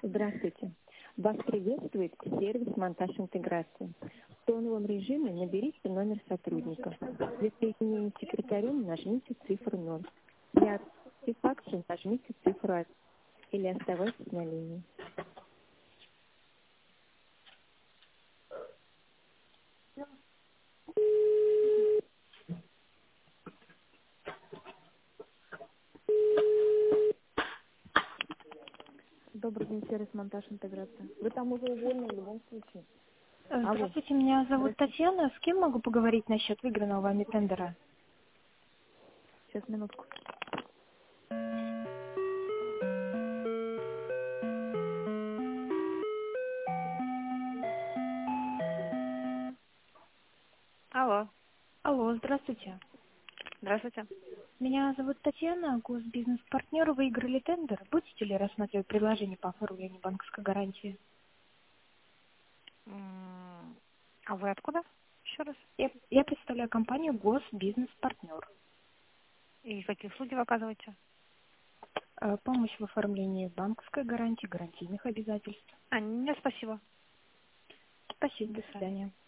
Здравствуйте. Вас приветствует сервис «Монтаж интеграции». В тоновом режиме наберите номер сотрудника. Для соединения с секретарем нажмите цифру 0. Для отправки факса нажмите цифру 1 или оставайтесь на линии. Добрый день, сервис «Монтаж интеграции». Вы там уже уволены в любом случае. Алло. Здравствуйте, меня зовут Татьяна. С кем могу поговорить насчет выигранного вами тендера? Сейчас, минутку. Алло, Алло, здравствуйте. здравствуйте. Меня зовут Татьяна, госбизнес-партнер. Выиграли тендер. Будете ли рассматривать предложение по оформлению банковской гарантии? А вы откуда? Еще раз. Я представляю компанию госбизнес-партнер. И какие услуги вы оказываете? Помощь в оформлении банковской гарантии, гарантийных обязательств. Нет, спасибо. Спасибо, до свидания.